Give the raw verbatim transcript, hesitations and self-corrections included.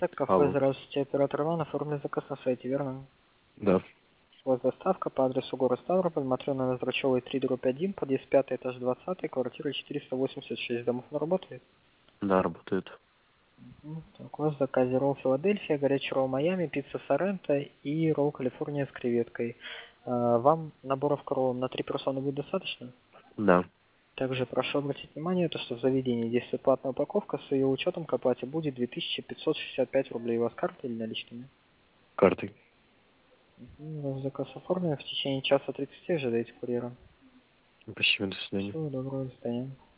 Алло. Кафе, здравствуйте, оператор Иван, оформили заказ на сайте, верно? Да. У вас доставка по адресу город Ставрополь, Матрёна Ноздрачёвой три дробь один, подъезд пятый, этаж двадцатый, квартира четыреста восемьдесят шесть. Домов на работает? Да, работает. Мгм. Так, у вас в заказе ролл Филадельфия, горячий ролл Майами, пицца Соренто и ролл Калифорния с креветкой. А, Вам наборов к роллам на три персоны будет достаточно? Да. Также прошу обратить внимание, то, что в заведении действует платная упаковка, с ее учетом к оплате будет две тысячи пятьсот шестьдесят пять рублей. У вас карта или наличными? Картой. Мгм. Ваш заказ оформлен. В течение часа тридцати ожидайте курьера. Спасибо, до свидания. Всего доброго, до свидания.